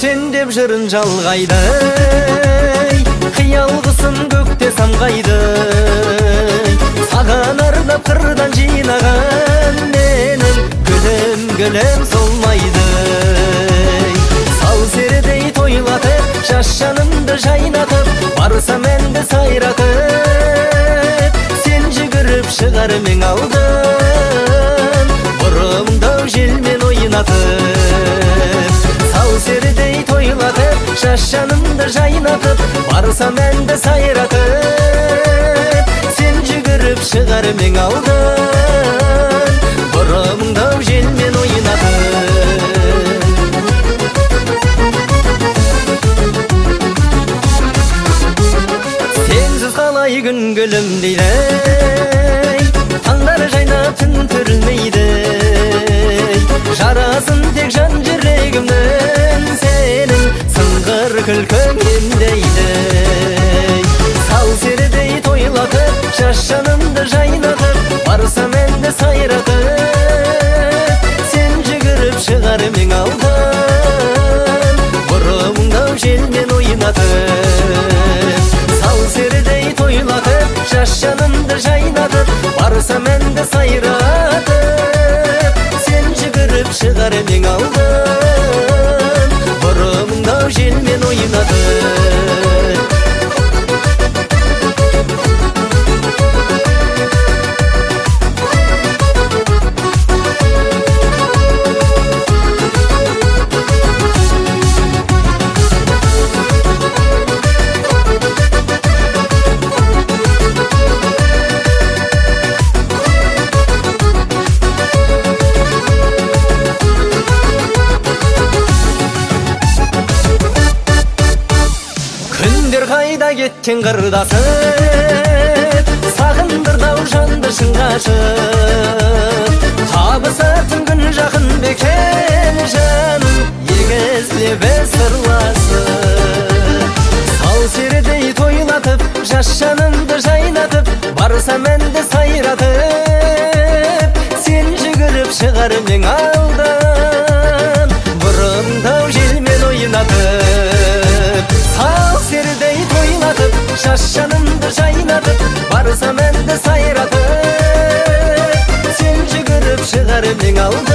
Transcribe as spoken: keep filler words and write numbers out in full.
sen деп жырын жалғайды, қиял құсым көкте самғайды. Саған арнап қырдан жинаған менің гүлім, гүлім солмайды. Сал серідей тойлатып, жас жанымды жайнатып, барсам әнді сайратып, сен жүгіріп шығар мен алдым, бұрымдау желмен ойнатып. Сал серідей тойлатып, жас жанымды жайнатып, барсам әнді сайратып, сен жүгіріп шығар мен алдым, бұрымдау желмен ойнатып. Қалай күн гүлім дейді, таңдар жайнап түн түрілмейді. Жарасын тек жан жүрегімнің, сенің сыңғыр күлкің емдейді. Сал серідей тойлатып, жас жанымды жайнатып, барсам әнді сайратып, сен жүгіріп шығар мен алдым, бұрымдау желмен ойнатып. Сал серідей тойлатып, жас жанымды жайнатып, барсам әнді сайратып, сен жүгіріп шығар мен алдым, бұрымдау желмен ойнатып. Қайда кеткен қырдасып, сағындырдау жанды шын қашып. Табысатын күн жақын бекен жаным, егізлеп сырласып. Сал серідей тойлатып, жас жанымды жайнатып, барсам әнді сайратып, сен жүгіріп шығар мен алдым, бұрымдау желмен ойнатып. Сал серідей тойлатып, жас жанымды жайнатып, барсам әнді сайратып, сен жүгіріп шығар мен алдым,